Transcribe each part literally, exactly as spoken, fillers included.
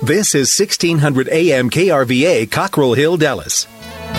This is sixteen hundred A M K R V A, Cockrell Hill, Dallas.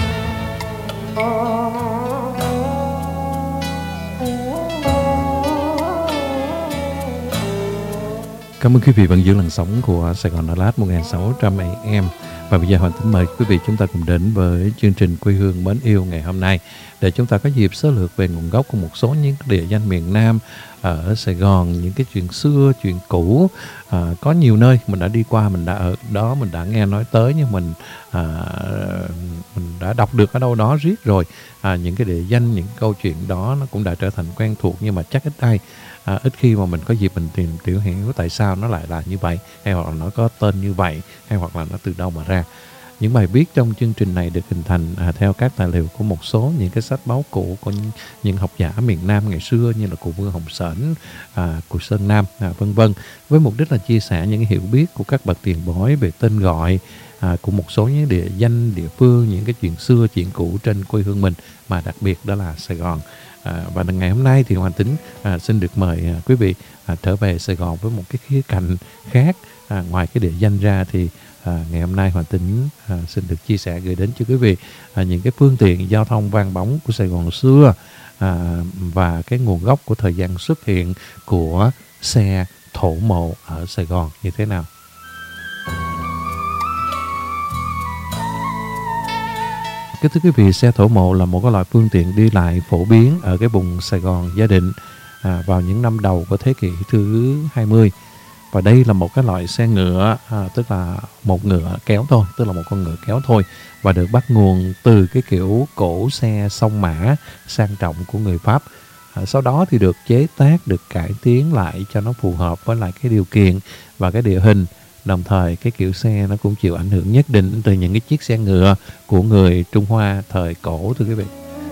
Cảm ơn quý vị vẫn giữ làn sóng của Sài Gòn Đà Lạt một nghìn sáu trăm A M. Và bây giờ Hoàng Tính mời quý vị chúng ta cùng đến với chương trình Quê hương mến yêu ngày hôm nay để chúng ta có dịp sơ lược về nguồn gốc của một số những địa danh miền Nam ở Sài Gòn, những cái chuyện xưa, chuyện cũ. À, có nhiều nơi mình đã đi qua, mình đã ở đó, mình đã nghe nói tới, nhưng mình à, mình đã đọc được ở đâu đó riết rồi. À, những cái địa danh, những câu chuyện đó nó cũng đã trở thành quen thuộc, nhưng mà chắc ít ai À, ít khi mà mình có dịp mình tìm hiểu hiểu tại sao nó lại là như vậy, hay hoặc là nó có tên như vậy, hay hoặc là nó từ đâu mà ra. Những bài viết trong chương trình này được hình thành à, theo các tài liệu của một số những cái sách báo cũ của những, những học giả miền Nam ngày xưa, như là cụ Vương Hồng Sển, à, cụ Sơn Nam, à, vân vân, với mục đích là chia sẻ những hiểu biết của các bậc tiền bối về tên gọi à, của một số những địa danh, địa phương, những cái chuyện xưa, chuyện cũ trên quê hương mình, mà đặc biệt đó là Sài Gòn. À, và ngày hôm nay thì Hoàng Tính à, xin được mời à, quý vị à, trở về Sài Gòn với một cái khía cạnh khác. À, ngoài cái địa danh ra thì à, ngày hôm nay Hoàng Tính à, xin được chia sẻ gửi đến cho quý vị à, những cái phương tiện giao thông vang bóng của Sài Gòn xưa, à, và cái nguồn gốc của thời gian xuất hiện của xe thổ mộ ở Sài Gòn như thế nào. Kính thưa quý vị, xe thổ mộ là một cái loại phương tiện đi lại phổ biến ở cái vùng Sài Gòn Gia Định à, vào những năm đầu của thế kỷ thứ hai mươi. Và đây là một cái loại xe ngựa, à, tức là một ngựa kéo thôi, tức là một con ngựa kéo thôi, và được bắt nguồn từ cái kiểu cổ xe song mã sang trọng của người Pháp. À, sau đó thì được chế tác, được cải tiến lại cho nó phù hợp với lại cái điều kiện và cái địa hình. Đồng thời cái kiểu xe nó cũng chịu ảnh hưởng nhất định từ những cái chiếc xe ngựa của người Trung Hoa thời cổ, thưa quý vị.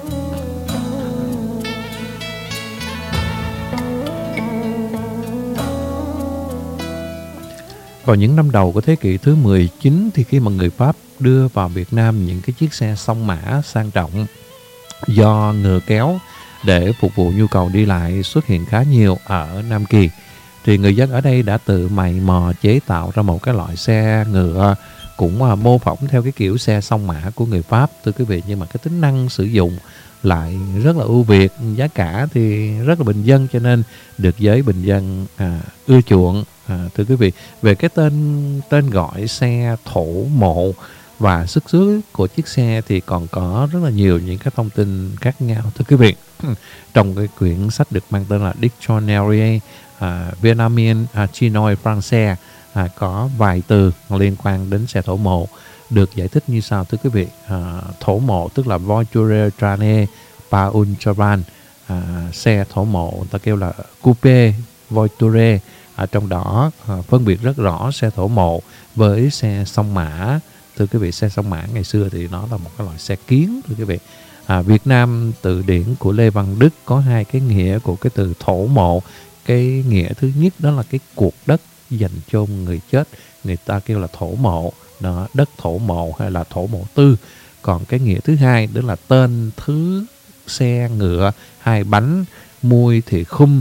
Vào những năm đầu của thế kỷ thứ mười chín thì khi mà người Pháp đưa vào Việt Nam những cái chiếc xe song mã sang trọng do ngựa kéo để phục vụ nhu cầu đi lại xuất hiện khá nhiều ở Nam Kỳ, thì người dân ở đây đã tự mày mò chế tạo ra một cái loại xe ngựa cũng uh, mô phỏng theo cái kiểu xe song mã của người Pháp, thưa quý vị, nhưng mà cái tính năng sử dụng lại rất là ưu việt, giá cả thì rất là bình dân, cho nên được giới bình dân à, ưa chuộng. À, thưa quý vị, về cái tên tên gọi xe thổ mộ và xuất xứ của chiếc xe thì còn có rất là nhiều những cái thông tin khác nhau, thưa quý vị. Trong cái quyển sách được mang tên là Dictionnaire à, Vietnamien à, Chinois Français à, có vài từ liên quan đến xe thổ mộ được giải thích như sau, thưa quý vị. À, thổ mộ tức là voiture trane pa un chavan, à, xe thổ mộ ta kêu là coupe voiture. À, trong đó à, phân biệt rất rõ xe thổ mộ với xe song mã. Thưa quý vị, xe song mã ngày xưa thì nó là một cái loại xe kiến, thưa quý vị. À, Việt Nam từ điển của Lê Văn Đức có hai cái nghĩa của cái từ thổ mộ. Cái nghĩa thứ nhất đó là cái cuộc đất dành cho người chết, người ta kêu là thổ mộ, đó, đất thổ mộ hay là thổ mộ tư. Còn cái nghĩa thứ hai đó là tên thứ xe ngựa hai bánh, mui thì khum,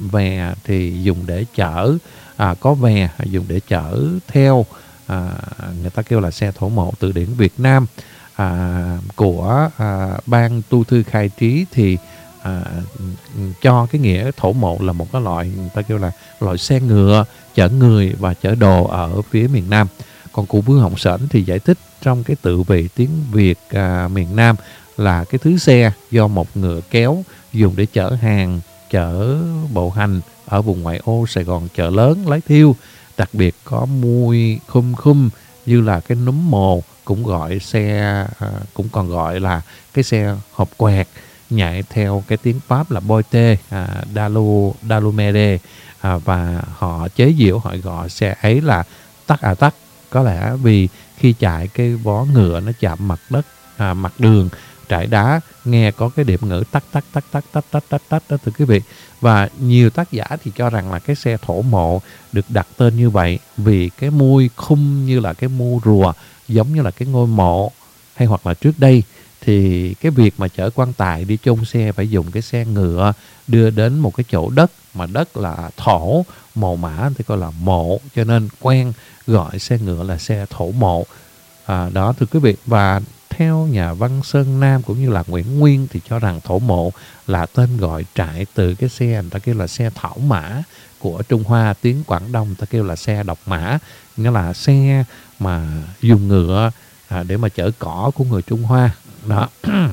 vè thì dùng để chở, à, có vè dùng để chở theo, à, người ta kêu là xe thổ mộ. Từ điển Việt Nam à, của à, ban tu thư khai trí thì à, cho cái nghĩa thổ mộ là một cái loại, người ta kêu là loại xe ngựa chở người và chở đồ ở phía miền Nam. Còn cụ Vương Hồng Sển thì giải thích trong cái tự vị tiếng Việt à, miền Nam là cái thứ xe do một ngựa kéo dùng để chở hàng, chở bộ hành ở vùng ngoại ô Sài Gòn chợ lớn Lái Thiêu, đặc biệt có mui khum khum như là cái núm mồ, cũng gọi xe à, cũng còn gọi là cái xe hộp quẹt, nhảy theo cái tiếng Pháp là boite, à, dalu dalumere, à, và họ chế giễu, họ gọi xe ấy là tắc à tắc, có lẽ vì khi chạy cái vó ngựa nó chạm mặt đất, à, mặt đường trải đá, nghe có cái điệp ngữ tắc tắc tắc tắc tắc tắc tắc tắc đó, thưa quý vị. Và nhiều tác giả thì cho rằng là cái xe thổ mộ được đặt tên như vậy vì cái mui khung như là cái mu rùa, giống như là cái ngôi mộ, hay hoặc là trước đây thì cái việc mà chở quan tài đi chôn xe phải dùng cái xe ngựa đưa đến một cái chỗ đất mà đất là thổ, mồ mả thì gọi là mộ, cho nên quen gọi xe ngựa là xe thổ mộ. À, đó thưa quý vị, và theo nhà văn Sơn Nam cũng như là Nguyễn Nguyên thì cho rằng thổ mộ là tên gọi trại từ cái xe người ta kêu là xe thảo mã của Trung Hoa, tiếng Quảng Đông người ta kêu là xe độc mã, nghĩa là xe mà dùng ngựa à, để mà chở cỏ của người Trung Hoa. Đó.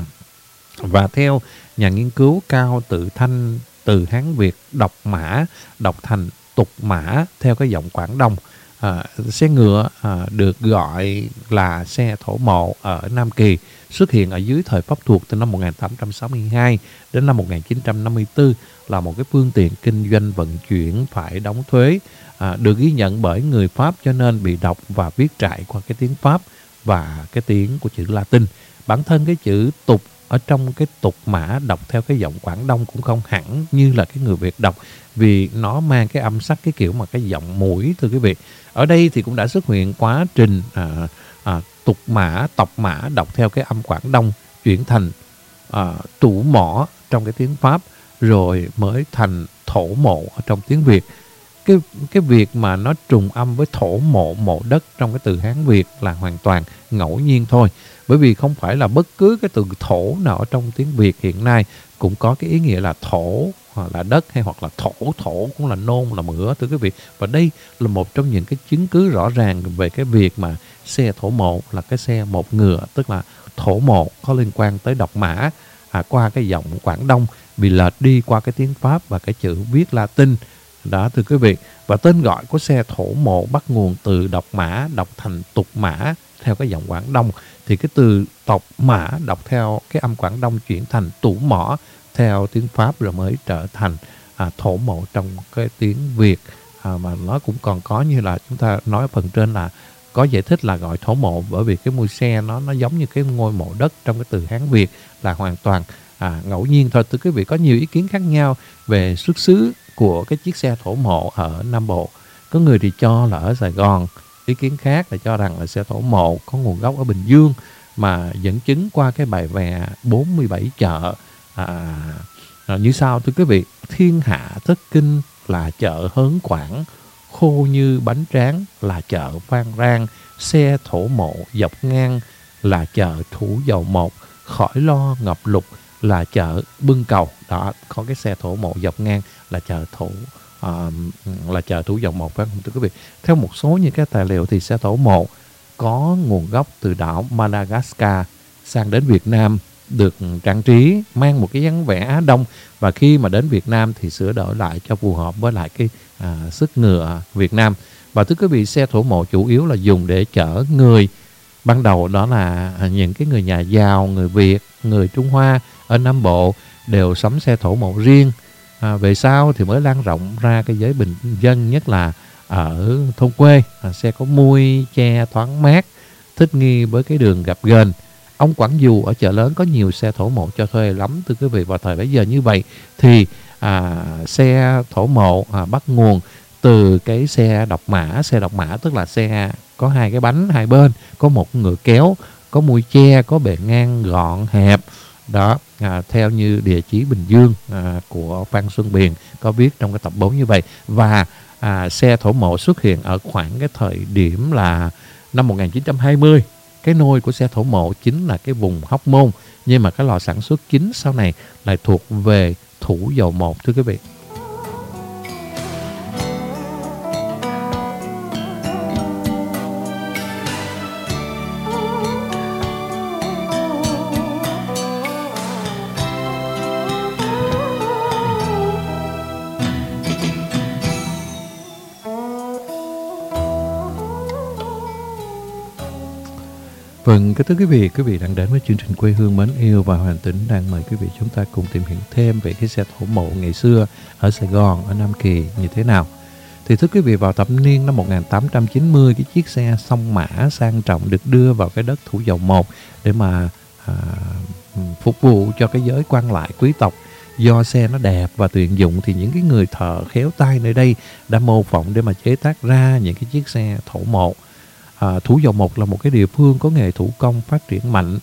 Và theo nhà nghiên cứu Cao Tự Thanh từ Hán Việt đọc mã đọc thành tục mã theo cái giọng Quảng Đông. À, xe ngựa à, được gọi là xe thổ mộ ở Nam Kỳ, xuất hiện ở dưới thời Pháp thuộc từ năm một nghìn tám trăm sáu mươi hai đến năm một nghìn chín trăm năm mươi tư, là một cái phương tiện kinh doanh vận chuyển phải đóng thuế, à, được ghi nhận bởi người Pháp cho nên bị đọc và viết trải qua cái tiếng Pháp và cái tiếng của chữ Latin. Bản thân cái chữ tục ở trong cái tục mã đọc theo cái giọng Quảng Đông cũng không hẳn như là cái người Việt đọc, vì nó mang cái âm sắc cái kiểu mà cái giọng mũi thưa quý vị. Ở đây thì cũng đã xuất hiện quá trình à, à, tục mã, tộc mã đọc theo cái âm Quảng Đông chuyển thành à, tủ mỏ trong cái tiếng Pháp, rồi mới thành thổ mộ ở trong tiếng Việt. Cái, cái việc mà nó trùng âm với thổ mộ, mộ đất trong cái từ Hán Việt là hoàn toàn ngẫu nhiên thôi. Bởi vì không phải là bất cứ cái từ thổ nào ở trong tiếng Việt hiện nay cũng có cái ý nghĩa là thổ hoặc là đất, hay hoặc là thổ, thổ cũng là nôn, là mửa thưa quý vị. Và đây là một trong những cái chứng cứ rõ ràng về cái việc mà xe thổ mộ là cái xe một ngựa, tức là thổ mộ có liên quan tới đọc mã à, qua cái giọng Quảng Đông bị lệch đi qua cái tiếng Pháp và cái chữ viết Latin. Đó thưa quý vị. Và tên gọi của xe thổ mộ bắt nguồn từ đọc mã đọc thành tục mã theo cái giọng Quảng Đông, thì cái từ tộc mã đọc theo cái âm Quảng Đông chuyển thành tủ mỏ theo tiếng Pháp, rồi mới trở thành à, thổ mộ trong cái tiếng Việt. À, mà nó cũng còn có như là chúng ta nói ở phần trên là có giải thích là gọi thổ mộ bởi vì cái mui xe nó nó giống như cái ngôi mộ đất trong cái từ Hán Việt, là hoàn toàn à, ngẫu nhiên thôi. Thưa quý vị, có nhiều ý kiến khác nhau về xuất xứ của cái chiếc xe thổ mộ ở Nam Bộ. Có người thì cho là ở Sài Gòn, ý kiến khác là cho rằng là xe thổ mộ có nguồn gốc ở Bình Dương, mà dẫn chứng qua cái bài vè bốn mươi bảy chợ à, à, như sau thưa quý vị. Thiên hạ thất kinh là chợ Hớn Quảng, khô như bánh tráng là chợ Phan Rang, xe thổ mộ dọc ngang là chợ Thủ Dầu Một, khỏi lo ngập lụt là chợ Bưng Cầu. Đó, có cái xe thổ mộ dọc ngang là chợ Thủ à, là chợ Thủ Dầu Một, phải không thưa quý vị? Theo một số những cái tài liệu thì xe thổ mộ có nguồn gốc từ đảo Madagascar sang đến Việt Nam, được trang trí mang một cái dáng vẻ Á Đông, và khi mà đến Việt Nam thì sửa đổi lại cho phù hợp với lại cái à, sức ngựa Việt Nam. Và thưa quý vị, xe thổ mộ chủ yếu là dùng để chở người. Ban đầu đó là những cái người nhà giàu, người Việt, người Trung Hoa ở Nam Bộ đều sắm xe thổ mộ riêng. À, về sau thì mới lan rộng ra cái giới bình dân, nhất là ở thôn quê. À, xe có mui che thoáng mát, thích nghi với cái đường gập ghềnh. Ông Quảng Dù ở chợ lớn có nhiều xe thổ mộ cho thuê lắm thưa quý vị. Vào thời bấy giờ như vậy thì à, xe thổ mộ à, bắt nguồn từ cái xe độc mã. Xe độc mã tức là xe có hai cái bánh hai bên, có một ngựa kéo, có mui che, có bề ngang gọn hẹp. Đó, à, theo như địa chí Bình Dương à, của Phan Xuân Biền có viết trong cái tập bốn như vậy. Và à, xe thổ mộ xuất hiện ở khoảng cái thời điểm là năm một nghìn chín trăm hai mươi. Cái nôi của xe thổ mộ chính là cái vùng Hóc Môn, nhưng mà cái lò sản xuất chính sau này lại thuộc về Thủ Dầu Một thưa quý vị. Vâng, kính thưa quý vị, quý vị đang đến với chương trình Quê Hương Mến Yêu, và Hoàng Tĩnh đang mời quý vị chúng ta cùng tìm hiểu thêm về cái xe thổ mộ ngày xưa ở Sài Gòn, ở Nam Kỳ như thế nào. Thì thưa quý vị, vào thập niên năm một nghìn tám trăm chín mươi, cái chiếc xe song mã sang trọng được đưa vào cái đất Thủ Dầu Một để mà à, phục vụ cho cái giới quan lại quý tộc. Do xe nó đẹp và tiện dụng thì những cái người thợ khéo tay nơi đây đã mô phỏng để mà chế tác ra những cái chiếc xe thổ mộ. À, Thủ Dầu Một là một cái địa phương có nghề thủ công phát triển mạnh.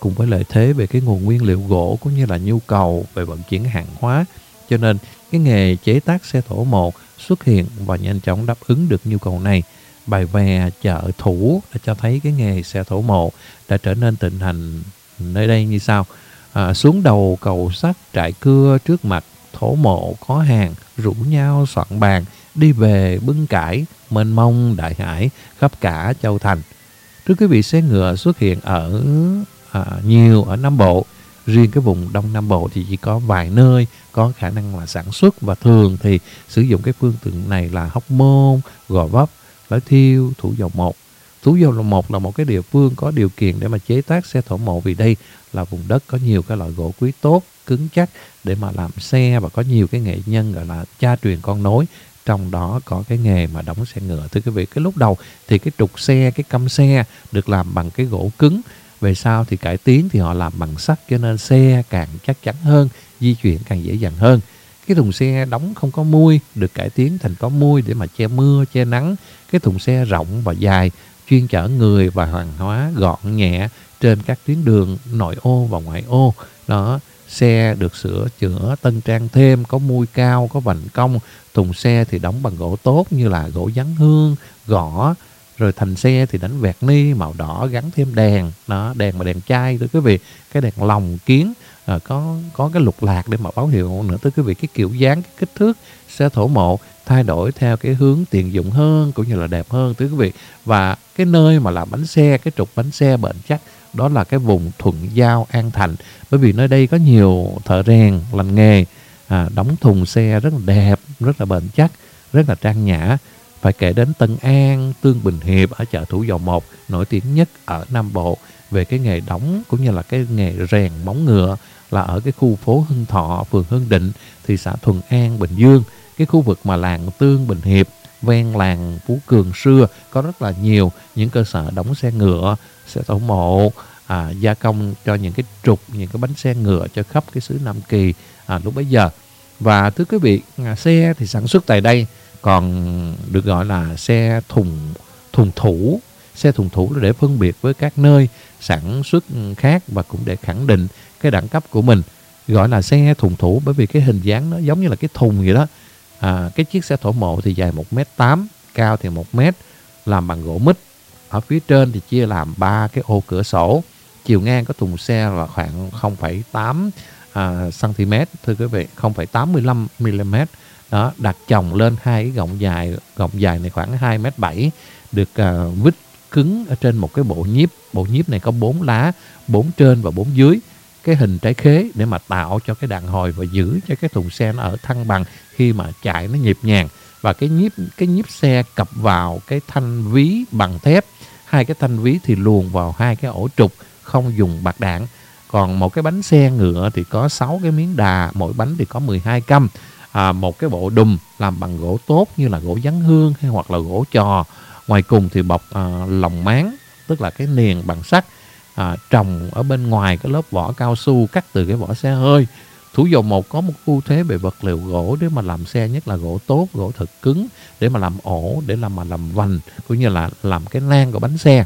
cùng với lợi thế về cái nguồn nguyên liệu gỗ cũng như là nhu cầu về vận chuyển hàng hóa, cho nên cái nghề chế tác xe thổ mộ xuất hiện và nhanh chóng đáp ứng được nhu cầu này. Bài về chợ thủ đã cho thấy cái nghề xe thổ mộ đã trở nên thịnh hành nơi đây như sau. À, xuống đầu cầu sắt trại cưa trước mặt thổ mộ có hàng, rủ nhau soạn bàn, đi về bưng cải, mênh mông đại hải khắp cả châu thành. Thưa quý vị, xe ngựa xuất hiện ở à, nhiều ở Nam Bộ. Riêng cái vùng Đông Nam Bộ thì chỉ có vài nơi có khả năng là sản xuất, và thường thì sử dụng cái phương tiện này là Hóc Môn, Gò Vấp, Lái Thiêu, Thủ Dầu Một. Thủ Dầu Một là một cái địa phương có điều kiện để mà chế tác xe thổ mộ, vì đây là vùng đất có nhiều cái loại gỗ quý tốt, cứng chắc để mà làm xe, và có nhiều cái nghệ nhân gọi là cha truyền con nối. Trong đó có cái nghề mà đóng xe ngựa. Thưa quý vị, cái lúc đầu thì cái trục xe, cái căm xe được làm bằng cái gỗ cứng. Về sau thì cải tiến thì họ làm bằng sắt, cho nên xe càng chắc chắn hơn, di chuyển càng dễ dàng hơn. Cái thùng xe đóng không có mui được cải tiến thành có mui để mà che mưa, che nắng. Cái thùng xe rộng và dài, chuyên chở người và hàng hóa gọn nhẹ trên các tuyến đường nội ô và ngoại ô. Đó, xe được sửa chữa tân trang thêm, có mui cao, có vành cong. Thùng xe thì đóng bằng gỗ tốt như là gỗ dán hương, gõ. Rồi thành xe thì đánh vẹt ni màu đỏ, gắn thêm đèn, đó, đèn mà đèn chai thưa quý vị, cái đèn lồng kiến, à, có có cái lục lạc để mà báo hiệu nữa. Thưa quý vị, cái kiểu dáng, cái kích thước xe thổ mộ thay đổi theo cái hướng tiện dụng hơn cũng như là đẹp hơn thưa quý vị. Và cái nơi mà làm bánh xe, cái trục bánh xe bền chắc, đó là cái vùng Thuận Giao, An Thạnh, bởi vì nơi đây có nhiều thợ rèn lành nghề, à, đóng thùng xe rất là đẹp, rất là bền chắc, rất là trang nhã. Phải kể đến Tân An, Tương Bình Hiệp ở chợ Thủ Dầu Một, nổi tiếng nhất ở Nam Bộ về cái nghề đóng cũng như là cái nghề rèn móng ngựa, là ở cái khu phố Hưng Thọ, phường Hưng Định, thị xã Thuận An, Bình Dương. Cái khu vực mà làng Tương Bình Hiệp, ven làng Phú Cường xưa, có rất là nhiều những cơ sở đóng xe ngựa, xe thổ mộ, à, gia công cho những cái trục, những cái bánh xe ngựa cho khắp cái xứ Nam Kỳ à, lúc bấy giờ. Và thưa quý vị, à, xe thì sản xuất tại đây, còn được gọi là xe thùng thùng thủ. Xe thùng thủ là để phân biệt với các nơi sản xuất khác và cũng để khẳng định cái đẳng cấp của mình. Gọi là xe thùng thủ bởi vì cái hình dáng nó giống như là cái thùng vậy đó. À, cái chiếc xe thổ mộ thì dài một mét tám, cao thì một mét, làm bằng gỗ mít. Ở phía trên thì chia làm ba cái ô cửa sổ. Chiều ngang của thùng xe là khoảng không phẩy tám à, cm thưa quý vị, không phẩy tám mươi lăm mi-li-mét. Đó, đặt chồng lên hai cái gọng dài, gọng dài này khoảng hai mét bảy, được uh, vít cứng ở trên một cái bộ nhíp. Bộ nhíp này có bốn lá, bốn trên và bốn dưới, cái hình trái khế để mà tạo cho cái đàn hồi và giữ cho cái thùng xe nó ở thăng bằng khi mà chạy nó nhịp nhàng. Và cái nhíp cái nhíp xe cặp vào cái thanh ví bằng thép. Hai cái thanh ví thì luồn vào hai cái ổ trục, không dùng bạc đạn. Còn một cái bánh xe ngựa thì có sáu cái miếng đà, mỗi bánh thì có mười hai căm. À, một cái bộ đùm làm bằng gỗ tốt như là gỗ dán hương hay hoặc là gỗ trò. Ngoài cùng thì bọc à, lồng máng, tức là cái niền bằng sắt, à, trồng ở bên ngoài cái lớp vỏ cao su cắt từ cái vỏ xe hơi. Thủ Dầu Một có một ưu thế về vật liệu gỗ để mà làm xe, nhất là gỗ tốt, gỗ thật cứng để mà làm ổ, để làm mà làm vành cũng như là làm cái nang của bánh xe.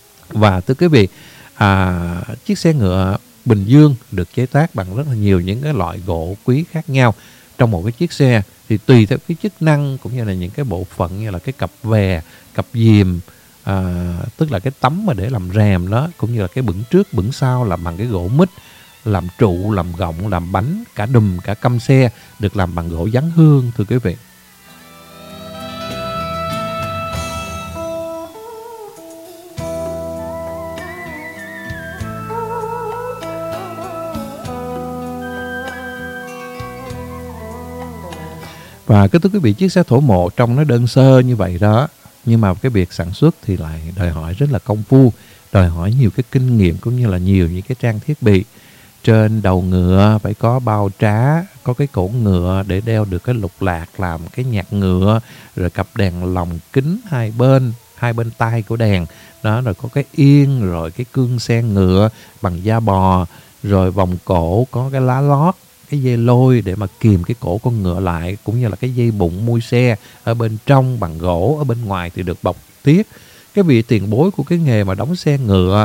Và thưa quý vị, à, chiếc xe ngựa Bình Dương được chế tác bằng rất là nhiều những cái loại gỗ quý khác nhau. Trong một cái chiếc xe thì tùy theo cái chức năng cũng như là những cái bộ phận như là cái cặp vè, cặp dìm, à, tức là cái tấm mà để làm rèm đó, cũng như là cái bửng trước, bửng sau làm bằng cái gỗ mít, làm trụ, làm gọng, làm bánh, cả đùm, cả căm xe được làm bằng gỗ dán hương thưa quý vị. Và cái thưa quý vị, chiếc xe thổ mộ trong nó đơn sơ như vậy đó, nhưng mà cái việc sản xuất thì lại đòi hỏi rất là công phu, đòi hỏi nhiều cái kinh nghiệm cũng như là nhiều những cái trang thiết bị. Trên đầu ngựa phải có bao trá, có cái cổ ngựa để đeo được cái lục lạc làm cái nhạc ngựa, rồi cặp đèn lồng kính hai bên, hai bên tay của đèn đó, rồi có cái yên, rồi cái cương xe ngựa bằng da bò, rồi vòng cổ có cái lá lót, cái dây lôi để mà kìm cái cổ con ngựa lại, cũng như là cái dây bụng mui xe ở bên trong bằng gỗ, ở bên ngoài thì được bọc tiết. Cái vị tiền bối của cái nghề mà đóng xe ngựa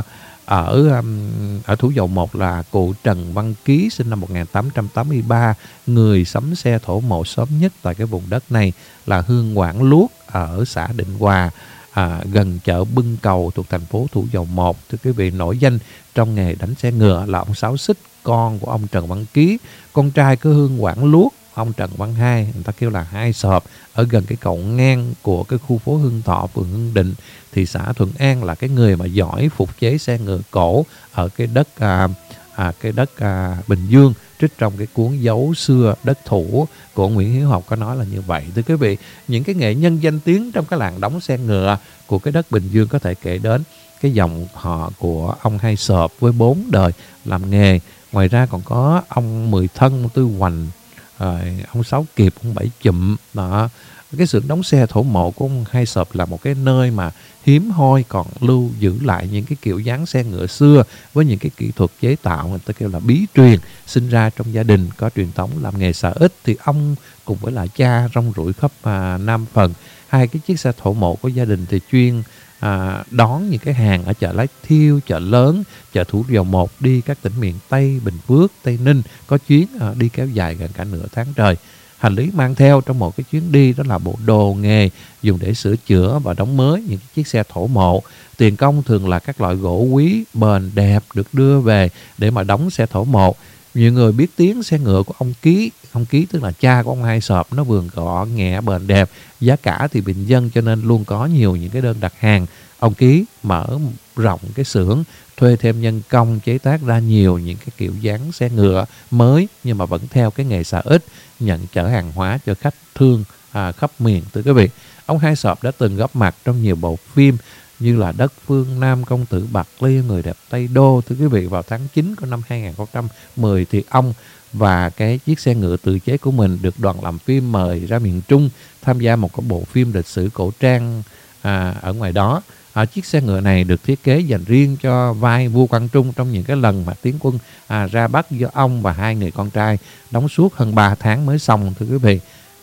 ở um, ở Thủ Dầu Một là cụ Trần Văn Ký sinh năm một nghìn tám trăm tám mươi ba, người sắm xe thổ mộ sớm nhất tại cái vùng đất này là Hương Quảng Luốc ở xã Định Hòa, à, gần chợ Bưng Cầu thuộc thành phố Thủ Dầu Một. Thưa quý vị, nổi danh trong nghề đánh xe ngựa là ông Sáu Xích, con của ông Trần Văn Ký, con trai của Hương Quảng Luốc, ông Trần Văn Hai, người ta kêu là Hai Sọp, ở gần cái cầu ngang của cái khu phố Hưng Thọ, phường Hưng Định, thị xã Thuận An, là cái người mà giỏi phục chế xe ngựa cổ ở cái đất à, à, cái đất à, Bình Dương, trích trong cái cuốn Dấu Xưa Đất Thủ của Nguyễn Hiếu Học có nói là như vậy. Thưa quý vị, những cái nghệ nhân danh tiếng trong cái làng đóng xe ngựa của cái đất Bình Dương có thể kể đến cái dòng họ của ông Hai Sọp với bốn đời làm nghề. Ngoài ra còn có ông Mười Thân, ông Tư Hoành, rồi ông Sáu Kiệp, ông Bảy Chụm đó. Cái xưởng đóng xe thổ mộ của ông Hai Sọp là một cái nơi mà hiếm hoi còn lưu giữ lại những cái kiểu dáng xe ngựa xưa với những cái kỹ thuật chế tạo người ta kêu là bí truyền, sinh ra trong gia đình có truyền thống làm nghề xà ích. Thì ông cùng với lại cha rong ruổi khắp à, Nam Phần. Hai cái chiếc xe thổ mộ của gia đình thì chuyên à, đón những cái hàng ở chợ Lái Thiêu, chợ Lớn, chợ Thủ Dầu Một, đi các tỉnh miền Tây, Bình Phước, Tây Ninh, có chuyến à, đi kéo dài gần cả nửa tháng trời. Hành lý mang theo trong một cái chuyến đi đó là bộ đồ nghề dùng để sửa chữa và đóng mới những chiếc xe thổ mộ. Tiền công thường là các loại gỗ quý, bền, đẹp được đưa về để mà đóng xe thổ mộ. Nhiều người biết tiếng xe ngựa của ông Ký, ông Ký tức là cha của ông Hai Sọp, nó vườn gọn, nhẹ, bền, đẹp, giá cả thì bình dân cho nên luôn có nhiều những cái đơn đặt hàng. Ông Ký mở rộng cái xưởng, thuê thêm nhân công chế tác ra nhiều những cái kiểu dáng xe ngựa mới nhưng mà vẫn theo cái nghề xà ích, nhận chở hàng hóa cho khách thương à, khắp miền. Thưa quý vị, ông Hai Sọp đã từng góp mặt trong nhiều bộ phim như là Đất Phương Nam, Công Tử Bạc Liêu, Người Đẹp Tây Đô. Thưa quý vị, vào tháng chín của năm hai nghìn không trăm mười thì ông và cái chiếc xe ngựa tự chế của mình được đoàn làm phim mời ra miền Trung tham gia một cái bộ phim lịch sử cổ trang à, ở ngoài đó. À, chiếc xe ngựa này được thiết kế dành riêng cho vai vua Quang Trung trong những cái lần mà tiến quân à, ra Bắc do ông và hai người con trai đóng suốt hơn ba tháng mới xong. Thưa quý vị,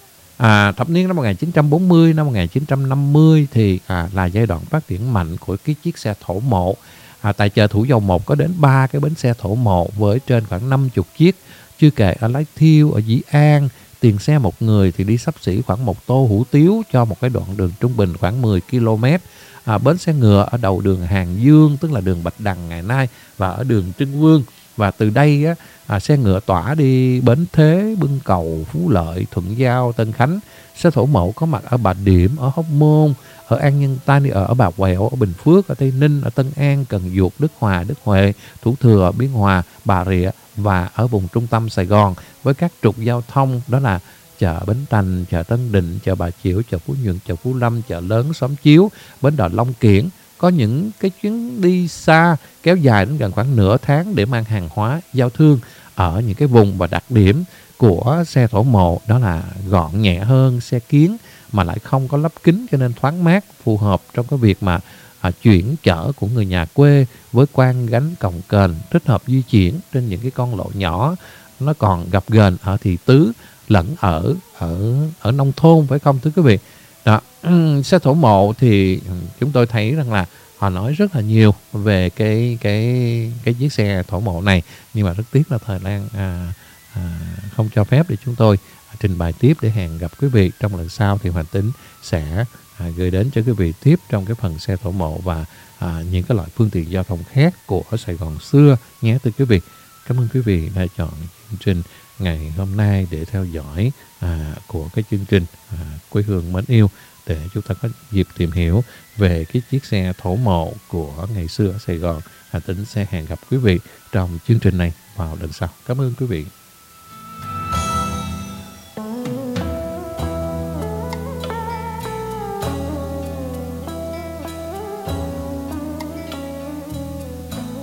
à, thập niên năm một nghìn chín trăm bốn mươi, năm một nghìn chín trăm năm mươi thì à, là giai đoạn phát triển mạnh của cái chiếc xe thổ mộ. À, tại chợ Thủ Dầu Một có đến ba cái bến xe thổ mộ với trên khoảng năm mươi chiếc, chưa kể ở Lái Thiêu, ở Dĩ An, tiền xe một người thì đi xấp xỉ khoảng một tô hủ tiếu cho một cái đoạn đường trung bình khoảng mười ki lô mét. À, bến xe ngựa ở đầu đường Hàng Dương, tức là đường Bạch Đằng ngày nay, và ở đường Trưng Vương. Và từ đây á, à, xe ngựa tỏa đi Bến Thế, Bưng Cầu, Phú Lợi, Thuận Giao, Tân Khánh. Xe thổ mộ có mặt ở Bà Điểm, ở Hóc Môn, ở An Nhân Tây, ở, ở Bà Quẹo, ở Bình Phước, ở Tây Ninh, ở Tân An, Cần Duộc, Đức Hòa, Đức Huệ, Thủ Thừa, Biên Hòa, Bà Rịa và ở vùng trung tâm Sài Gòn với các trục giao thông đó là chợ Bến Thành, chợ Tân Định, chợ Bà Chiểu, chợ Phú Nhuận, chợ Phú Lâm, chợ Lớn, Xóm Chiếu, bến đò Long Kiển. Có những cái chuyến đi xa kéo dài đến gần khoảng nửa tháng để mang hàng hóa giao thương ở những cái vùng. Và đặc điểm của xe thổ mộ đó là gọn nhẹ hơn xe kiến mà lại không có lắp kính, cho nên thoáng mát, phù hợp trong cái việc mà à, chuyển chở của người nhà quê với quan gánh cồng kềnh, thích hợp di chuyển trên những cái con lộ nhỏ. Nó còn gập ghềnh ở thị tứ lẫn ở ở ở nông thôn, phải không thưa quý vị? Đó, xe thổ mộ thì chúng tôi thấy rằng là họ nói rất là nhiều về cái cái cái chiếc xe thổ mộ này, nhưng mà rất tiếc là thời gian à, à, không cho phép để chúng tôi trình bày tiếp. Để hẹn gặp quý vị trong lần sau thì Hoàng Tính sẽ à, gửi đến cho quý vị tiếp trong cái phần xe thổ mộ và à, những cái loại phương tiện giao thông khác của Sài Gòn xưa nhé thưa quý vị. Cảm ơn quý vị đã chọn chương trình ngày hôm nay để theo dõi à, của cái chương trình à, Quê Hương Mến Yêu, để chúng ta có dịp tìm hiểu về cái chiếc xe thổ mộ của ngày xưa ở Sài Gòn. Hà Tĩnh sẽ hẹn gặp quý vị trong chương trình này vào lần sau. Cảm ơn quý vị.